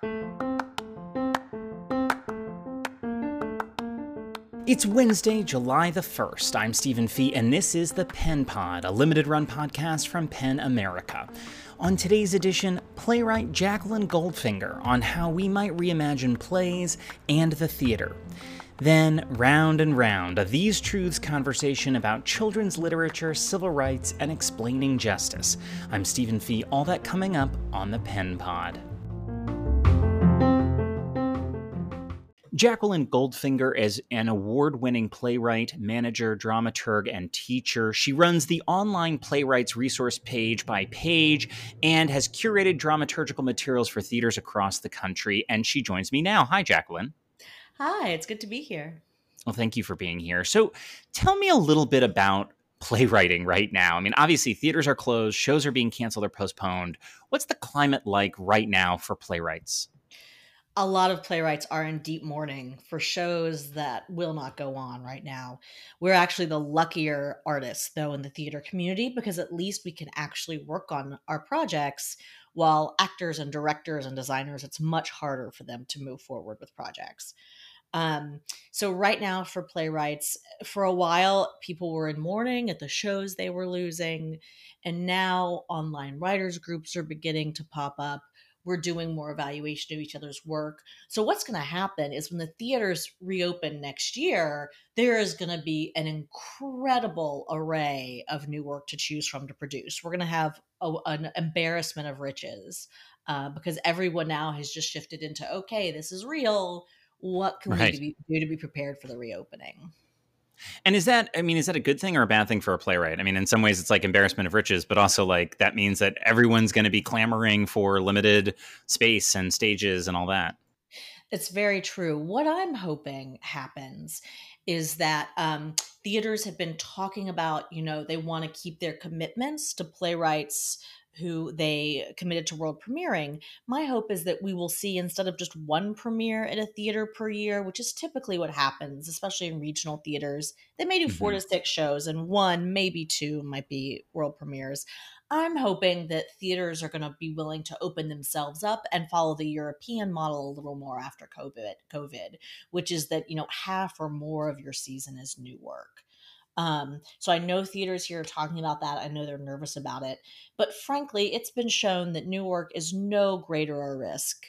It's Wednesday, July the 1st. I'm Stephen Fee, and this is the Pen Pod, a limited run podcast from Pen America. On today's edition, playwright Jacqueline Goldfinger on how we might reimagine plays and the theater. Then, round and round, a These Truths conversation about children's literature, civil rights, and explaining justice. I'm Stephen Fee, all that coming up on the Pen Pod. Jacqueline Goldfinger is an award-winning playwright, manager, dramaturg, and teacher. She runs the online playwrights resource Page by Page and has curated dramaturgical materials for theaters across the country. And she joins me now. Hi, Jacqueline. Hi, it's good to be here. Well, thank you for being here. So tell me a little bit about playwriting right now. I mean, obviously, theaters are closed, shows are being canceled or postponed. What's the climate like right now for playwrights? A lot of playwrights are in deep mourning for shows that will not go on right now. We're actually the luckier artists, though, in the theater community, because at least we can actually work on our projects, while actors and directors and designers, it's much harder for them to move forward with projects. So right now for playwrights, for a while, people were in mourning at the shows they were losing. And now online writers groups are beginning to pop up. We're doing more evaluation of each other's work. So what's going to happen is when the theaters reopen next year, there is going to be an incredible array of new work to choose from to produce. We're going to have an embarrassment of riches because everyone now has just shifted into, okay, this is real. What can Right. we do to be prepared for the reopening? And is that a good thing or a bad thing for a playwright? I mean, in some ways it's like embarrassment of riches, but also like that means that everyone's going to be clamoring for limited space and stages and all that. It's very true. What I'm hoping happens is that theaters have been talking about, they want to keep their commitments to playwrights who they committed to world premiering. My hope is that we will see, instead of just one premiere at a theater per year, which is typically what happens, especially in regional theaters, they may do 4 to 6 shows, and one, maybe two, might be world premieres. I'm hoping that theaters are going to be willing to open themselves up and follow the European model a little more after COVID, which is that, half or more of your season is new work. So I know theaters here are talking about that. I know they're nervous about it. But frankly, it's been shown that new work is no greater a risk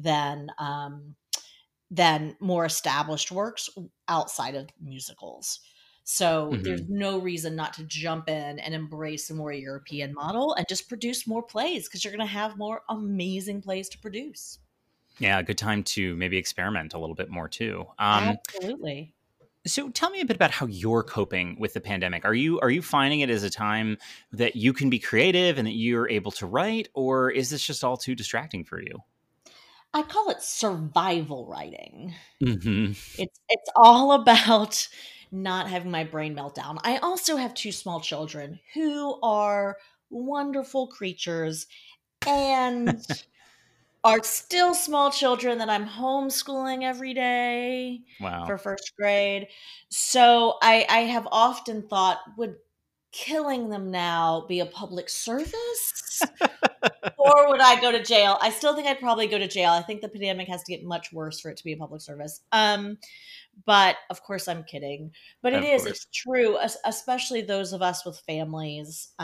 than more established works outside of musicals. So there's Mm-hmm. no reason not to jump in and embrace a more European model and just produce more plays, because you're going to have more amazing plays to produce. Yeah, a good time to maybe experiment a little bit more too. Absolutely. So tell me a bit about how you're coping with the pandemic. Are you finding it as a time that you can be creative and that you're able to write, or is this just all too distracting for you? I call it survival writing. Hmm. It's all about not having my brain melt down. I also have 2 small children who are wonderful creatures and are still small children that I'm homeschooling every day Wow. for 1st grade. So I have often thought, would killing them now be a public service? Or would I go to jail? I still think I'd probably go to jail. I think the pandemic has to get much worse for it to be a public service. But of course, I'm kidding. But Of it's course. true, especially those of us with families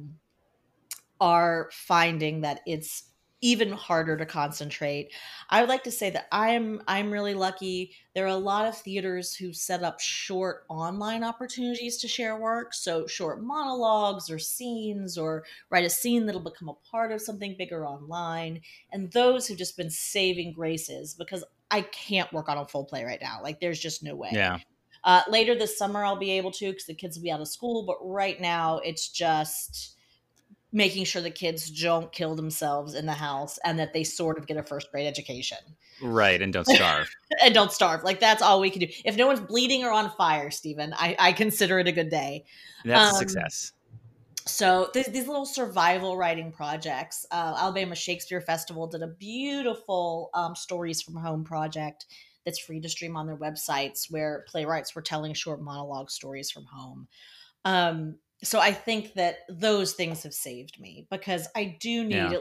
are finding that it's even harder to concentrate. I would like to say that I'm really lucky. There are a lot of theaters who set up short online opportunities to share work, so short monologues or scenes, or write a scene that'll become a part of something bigger online. And those have just been saving graces, because I can't work on a full play right now. Like, there's just no way. Yeah. Later this summer, I'll be able to, because the kids will be out of school. But right now, it's just making sure the kids don't kill themselves in the house and that they sort of get a 1st grade education Right. And don't starve. and don't starve. Like, that's all we can do. If no one's bleeding or on fire, Stephen, I consider it a good day. That's a Um, success. so these little survival writing projects, Alabama Shakespeare Festival did a beautiful Stories from Home project that's free to stream on their websites, where playwrights were telling short monologue stories from home. So I think that those things have saved me, because I do need Yeah. at least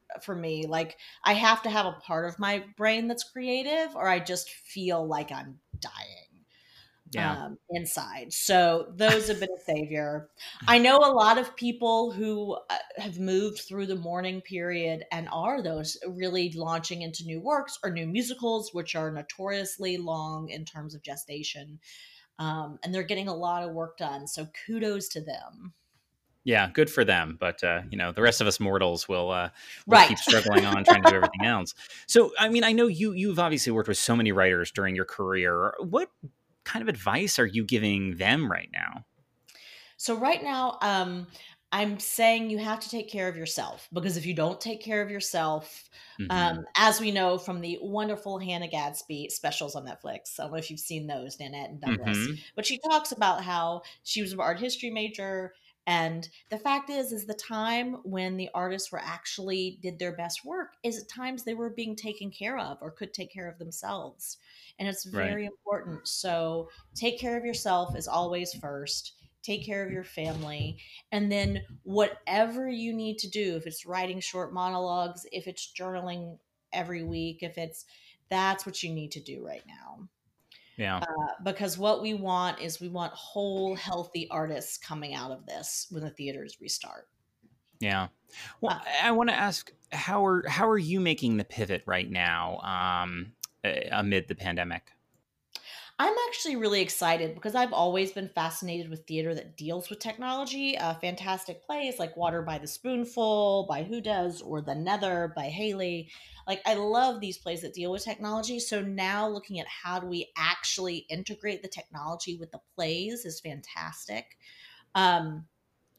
for me. Like, I have to have a part of my brain that's creative, or I just feel like I'm dying Yeah. inside. So those have been a savior. I know a lot of people who have moved through the mourning period and are those really launching into new works or new musicals, which are notoriously long in terms of gestation. And they're getting a lot of work done. So kudos to them. Yeah, good for them. But the rest of us mortals will Right. keep struggling on trying to do everything else. So, I mean, I know you've obviously worked with so many writers during your career. What kind of advice are you giving them right now? So right now, I'm saying you have to take care of yourself, because if you don't take care of yourself, Hmm. as we know from the wonderful Hannah Gadsby specials on Netflix, I don't know if you've seen those, Nanette and Douglas, Hmm. but she talks about how she was an art history major. And the fact is the time when the artists were actually did their best work is at times they were being taken care of or could take care of themselves. And it's Right. very important. So take care of yourself is always first. Take care of your family, and then whatever you need to do, if it's writing short monologues, if it's journaling every week, if it's that's what you need to do right now. Yeah. Because what we want is we want whole healthy artists coming out of this when the theaters restart. Yeah. Well, uh, I want to ask, how are you making the pivot right now, amid the pandemic? I'm actually really excited because I've always been fascinated with theater that deals with technology. Fantastic plays like Water by the Spoonful by Who Does, or The Nether by Haley. Like, I love these plays that deal with technology. So now looking at how do we actually integrate the technology with the plays is fantastic. Um,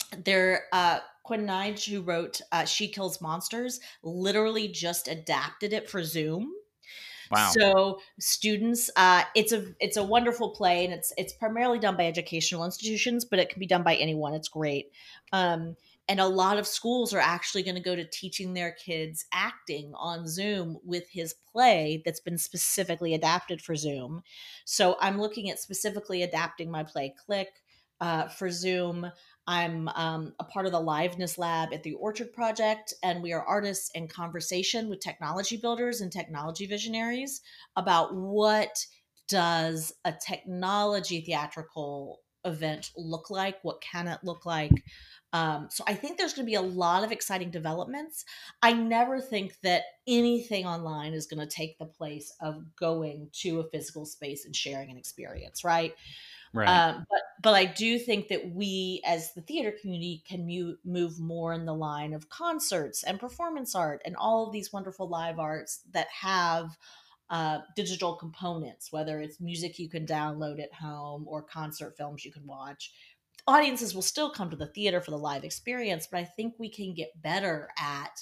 Quinn Nige, who wrote She Kills Monsters, literally just adapted it for Zoom. Wow. So students, it's a wonderful play, and it's primarily done by educational institutions, but it can be done by anyone. It's great. Um, and a lot of schools are actually going to go to teaching their kids acting on Zoom with his play that's been specifically adapted for Zoom. So I'm looking at specifically adapting my play Click for Zoom. I'm a part of the Liveness Lab at the Orchard Project, and we are artists in conversation with technology builders and technology visionaries about what does a technology theatrical event look like? What can it look like? So I think there's going to be a lot of exciting developments. I never think that anything online is going to take the place of going to a physical space and sharing an experience, right? Right. But I do think that we, as the theater community, can move more in the line of concerts and performance art and all of these wonderful live arts that have digital components, whether it's music you can download at home or concert films you can watch. Audiences will still come to the theater for the live experience, but I think we can get better at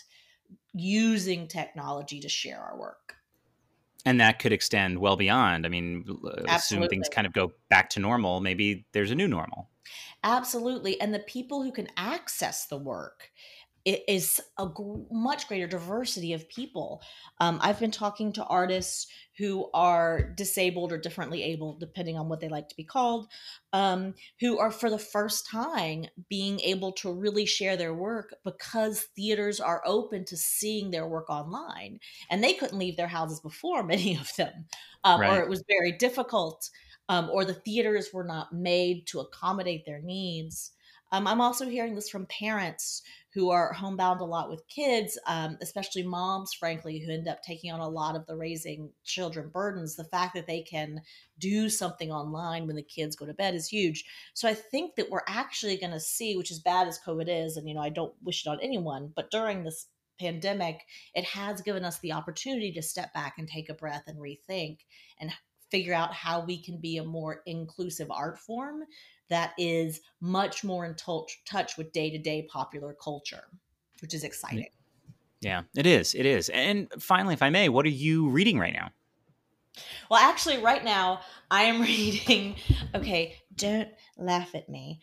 using technology to share our work. And that could extend well beyond. I mean, assume things Absolutely. kind of go back to normal. Maybe there's a new normal. Absolutely. And the people who can access the work, it is a much greater diversity of people. I've been talking to artists who are disabled or differently able, depending on what they like to be called, who are for the first time being able to really share their work because theaters are open to seeing their work online. And they couldn't leave their houses before, many of them, or Right. it was very difficult, or the theaters were not made to accommodate their needs. I'm also hearing this from parents who are homebound a lot with kids, especially moms, frankly, who end up taking on a lot of the raising children burdens. The fact that they can do something online when the kids go to bed is huge. So I think that we're actually going to see, which as bad as COVID is, and I don't wish it on anyone, but during this pandemic, it has given us the opportunity to step back and take a breath and rethink and figure out how we can be a more inclusive art form that is much more in touch with day-to-day popular culture, which is exciting. Yeah, it is. It is. And finally, if I may, what are you reading right now? Well, actually, right now I am reading. Okay, don't laugh at me.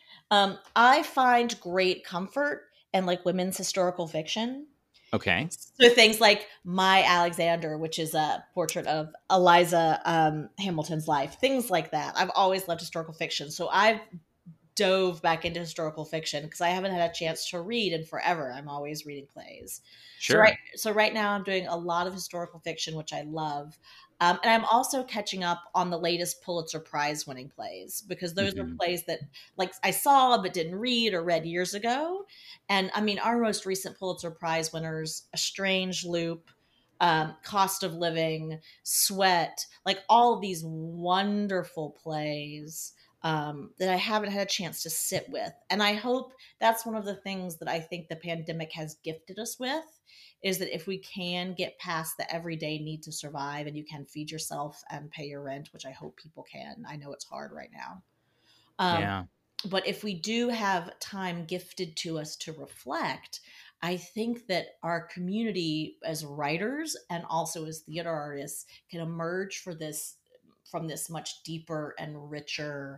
I find great comfort in like women's historical fiction. Okay. So things like My Alexander, which is a portrait of Eliza Hamilton's life, things like that. I've always loved historical fiction, so I've dove back into historical fiction because I haven't had a chance to read in forever. I'm always reading plays. Sure. So right now I'm doing a lot of historical fiction, which I love. And I'm also catching up on the latest Pulitzer Prize winning plays because those are plays that like I saw but didn't read or read years ago. And I mean, our most recent Pulitzer Prize winners, A Strange Loop, Cost of Living, Sweat, like all of these wonderful plays that I haven't had a chance to sit with. And I hope that's one of the things that I think the pandemic has gifted us with is that if we can get past the everyday need to survive and you can feed yourself and pay your rent, which I hope people can. I know it's hard right now. Yeah. But if we do have time gifted to us to reflect, I think that our community as writers and also as theater artists can emerge from this much deeper and richer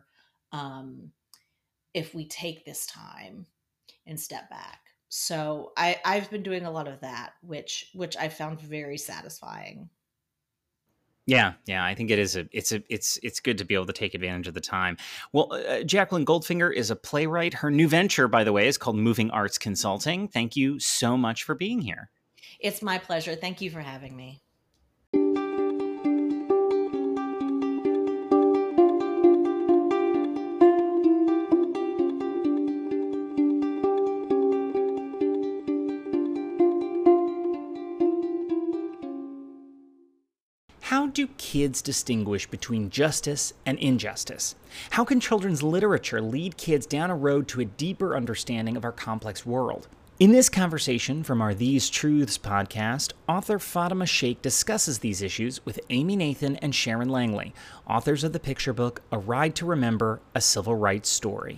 if we take this time and step back. So I've been doing a lot of that, which I found very satisfying. Yeah, I think it is it's good to be able to take advantage of the time. Well, Jacqueline Goldfinger is a playwright. Her new venture, by the way, is called Moving Arts Consulting. Thank you so much for being here. It's my pleasure. Thank you for having me. How do kids distinguish between justice and injustice? How can children's literature lead kids down a road to a deeper understanding of our complex world? In this conversation from our These Truths podcast, author Fatima Sheikh discusses these issues with Amy Nathan and Sharon Langley, authors of the picture book A Ride to Remember, A Civil Rights Story.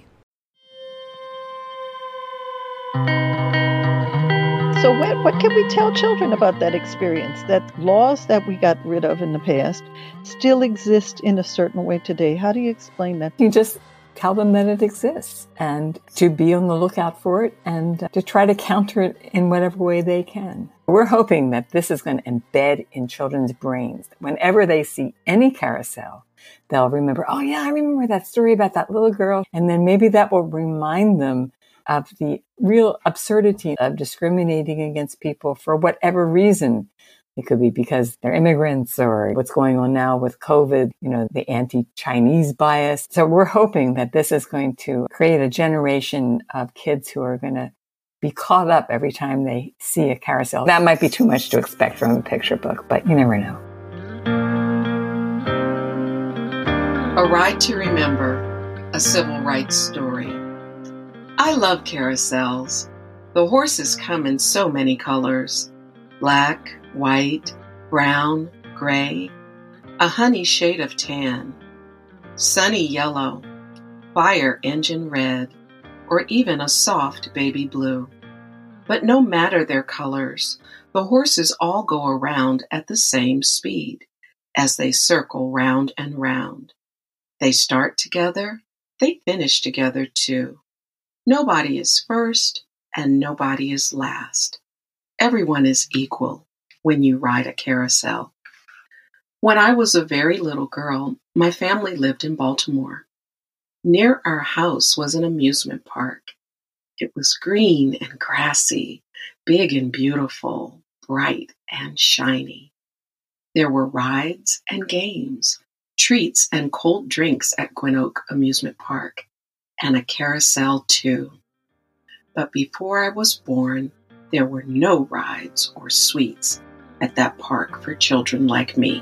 So what can we tell children about that experience, that laws that we got rid of in the past still exist in a certain way today? How do you explain that? You just tell them that it exists and to be on the lookout for it and to try to counter it in whatever way they can. We're hoping that this is going to embed in children's brains. Whenever they see any carousel, they'll remember, oh yeah, I remember that story about that little girl. And then maybe that will remind them of the real absurdity of discriminating against people for whatever reason. It could be because they're immigrants or what's going on now with COVID, the anti-Chinese bias. So we're hoping that this is going to create a generation of kids who are going to be caught up every time they see a carousel. That might be too much to expect from a picture book, but you never know. A Ride to Remember, A Civil Rights Story. I love carousels. The horses come in so many colors. Black, white, brown, gray, a honey shade of tan, sunny yellow, fire engine red, or even a soft baby blue. But no matter their colors, the horses all go around at the same speed as they circle round and round. They start together, they finish together too. Nobody is first and nobody is last. Everyone is equal when you ride a carousel. When I was a very little girl, my family lived in Baltimore. Near our house was an amusement park. It was green and grassy, big and beautiful, bright and shiny. There were rides and games, treats and cold drinks at Gwyn Oak Amusement Park, and a carousel too. But before I was born, there were no rides or sweets at that park for children like me.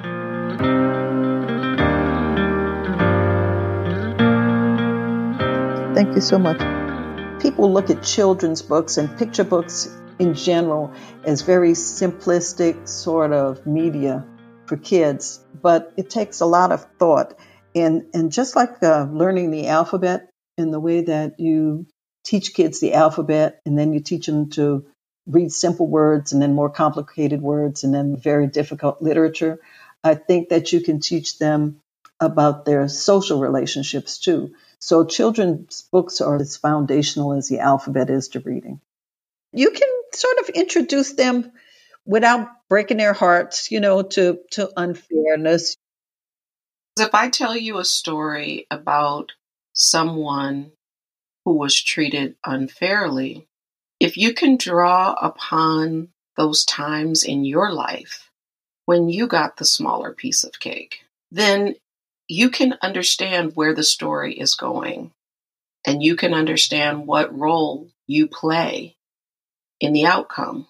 Thank you so much. People look at children's books and picture books in general as very simplistic sort of media for kids, but it takes a lot of thought. And just like learning the alphabet in the way that you teach kids the alphabet and then you teach them to read simple words and then more complicated words and then very difficult literature, I think that you can teach them about their social relationships too. So children's books are as foundational as the alphabet is to reading. You can sort of introduce them without breaking their hearts, to unfairness. If I tell you a story about someone who was treated unfairly, if you can draw upon those times in your life when you got the smaller piece of cake, then you can understand where the story is going, and you can understand what role you play in the outcome.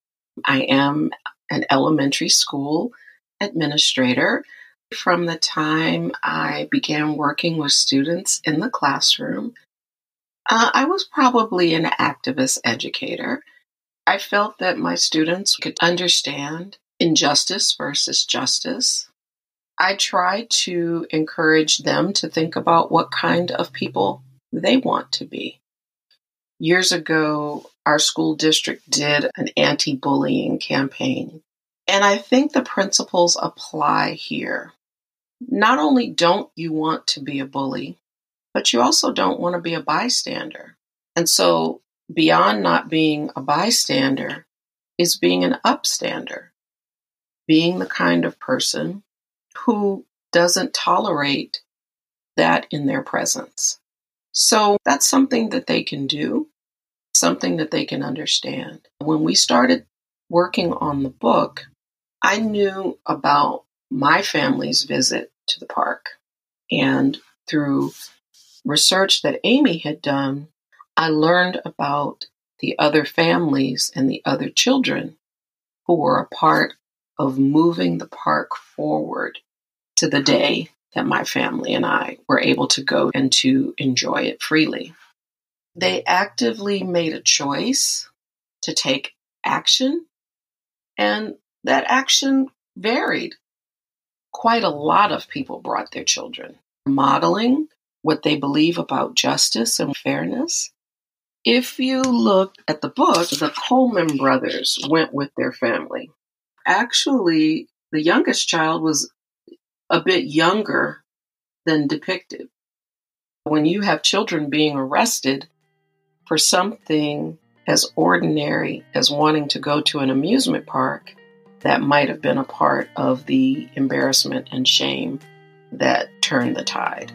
I am an elementary school administrator. From the time I began working with students in the classroom, I was probably an activist educator. I felt that my students could understand injustice versus justice. I tried to encourage them to think about what kind of people they want to be. Years ago, our school district did an anti-bullying campaign, and I think the principles apply here. Not only don't you want to be a bully, but you also don't want to be a bystander. And so beyond not being a bystander is being an upstander, being the kind of person who doesn't tolerate that in their presence. So that's something that they can do, something that they can understand. When we started working on the book, I knew about my family's visit to the park. And through research that Amy had done, I learned about the other families and the other children who were a part of moving the park forward to the day that my family and I were able to go and to enjoy it freely. They actively made a choice to take action, and that action varied. Quite a lot of people brought their children, modeling what they believe about justice and fairness. If you look at the book, the Coleman brothers went with their family. Actually, the youngest child was a bit younger than depicted. When you have children being arrested for something as ordinary as wanting to go to an amusement park, that might have been a part of the embarrassment and shame that turned the tide.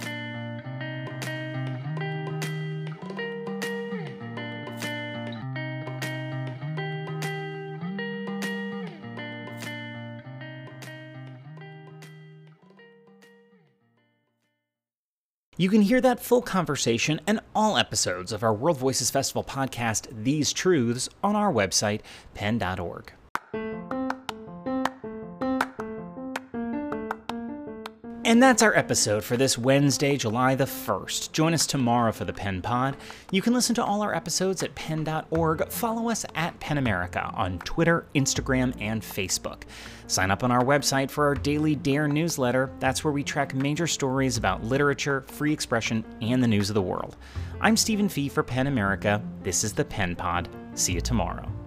You can hear that full conversation and all episodes of our World Voices Festival podcast, These Truths, on our website, penn.org. And that's our episode for this Wednesday, July the 1st. Join us tomorrow for the Penn Pod. You can listen to all our episodes at penn.org. Follow us at Penn America on Twitter, Instagram, and Facebook. Sign up on our website for our daily Dare newsletter. That's where we track major stories about literature, free expression, and the news of the world. I'm Stephen Fee for Penn America. This is the Penn Pod. See you tomorrow.